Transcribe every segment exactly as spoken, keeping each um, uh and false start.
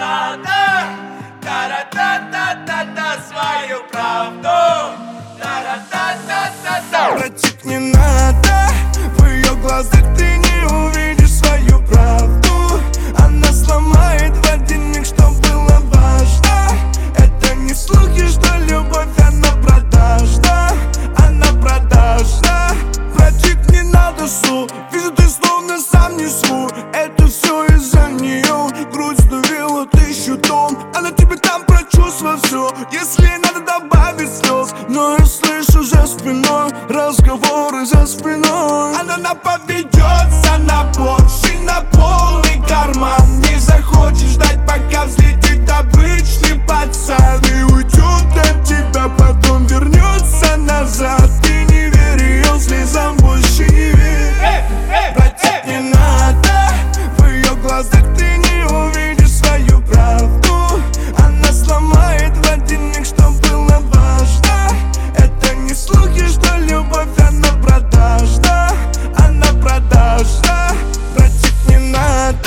надо, та-ра-та-та-та-та, свою правду, та-ра-та-та-та-та. Братик, не надо, в ее глазах ты не увидишь свою правду. Она сломает в один миг, что было важно. Это не слухи, что любовь, она продажна, она продажна. Братик, не надо слов, вижу, ты словно сам не свой. Это все из-за нее, грудь сдавила тысячу тонн. Она тебе там прочувствовала все, если надо добавить слез. Но я слышу за спиной разговоры за спиной. Она наповедется на борщ и на полный карман. Не захочешь ждать, пока взлетит обычный пацан и уйдет от тебя, потом вернется назад. Ты не верь ее слезам, больше не верь. Братик, не надо, в ее глазах ты не увидишь свою правду. Она сломает в один миг, что было важно. Это не слухи, что любовь, она продажна, она продажна. Братик, не надо.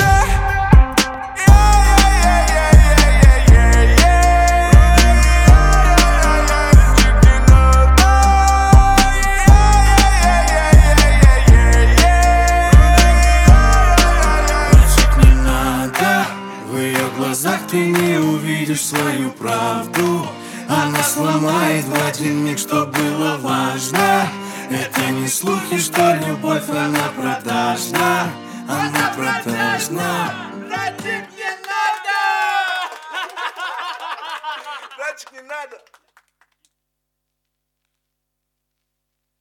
В ее глазах ты не увидишь свою правду. Она сломает в один миг, что было важно. Это не слухи, что любовь, она продажна, она продажна. Братик, не надо. Братик, не надо.